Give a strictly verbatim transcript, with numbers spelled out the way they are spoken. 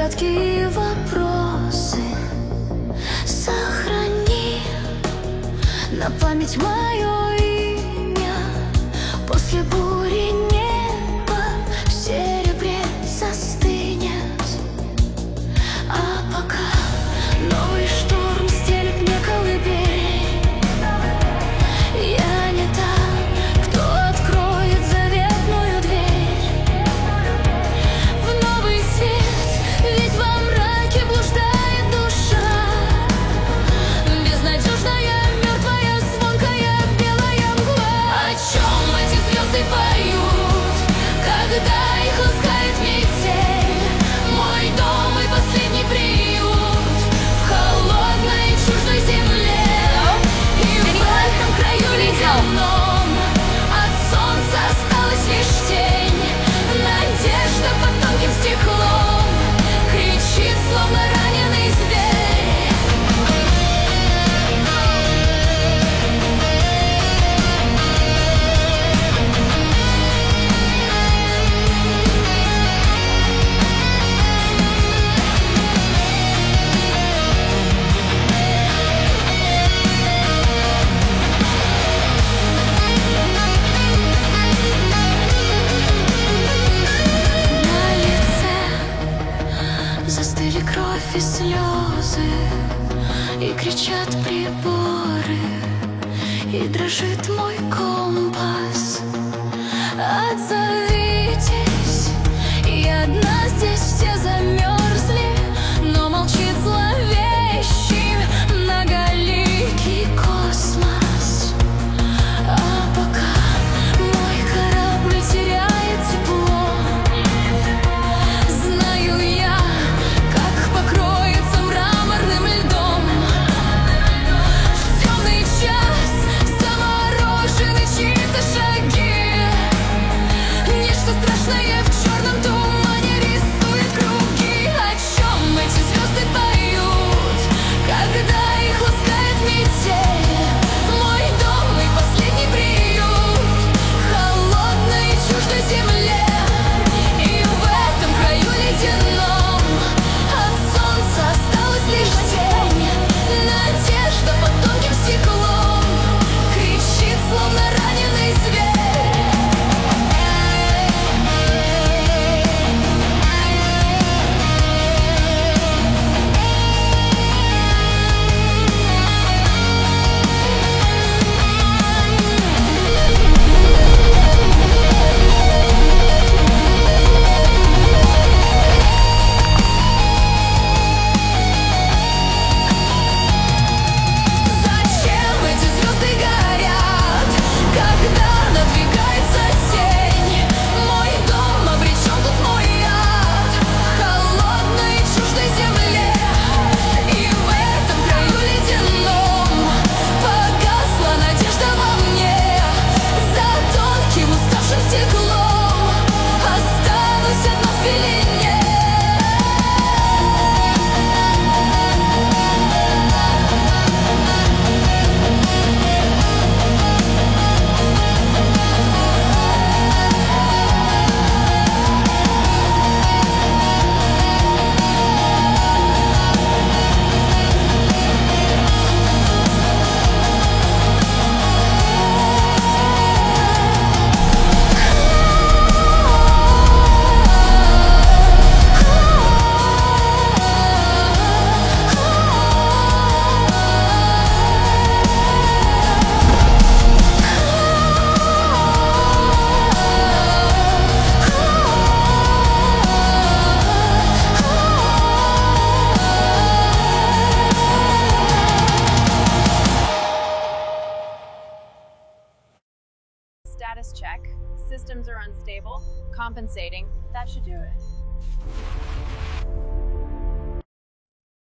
короткие вопросы. Сохрани на память мое имя. После бури небо в серебре застынет. А пока новый шторм стелет мне колыбель, я не та, кто откроет заветную дверь в новый свет, ведь во мраке блуждает душа. Безнадежная, мертвая, звонкая, белая мгла. О чем эти звезды поют, когда их ласкает метель? Мой дом и последний приют в холодной чуждой земле. И в этом краю ледяном от солнца осталась лишь тень. Надежда под тонким стеклом кричит, словно раненый зверь. На лице застыли кровь и слезы, и кричат приборы, и дрожит мой компас. Отзовитесь, я одна здесь, все замерзли, но молчит зловещий многоликий космос. А пока мой корабль теряет тепло, знаю я, как покроется мраморным льдом. В темный час заморожены чьи-то шаги. Нечто страшное в черном тумане рисует круги. О чем эти звезды поют, когда их ласкает метель? Мой дом и последний приют в холодной чуждой земле. И в этом краю ледяном от солнца осталась лишь тень. Надежда под тонким стеклом кричит, словно раненый зверь. Зачем эти звезды горят, когда надвигается тень? Мой дом обречен, тут мой ад в холодной чуждой земле. И в этом краю ледяном погасла надежда во мне. За тонким уставшим стеклом останусь одна в пелене. Status check. Systems are unstable. Compensating. That should do it.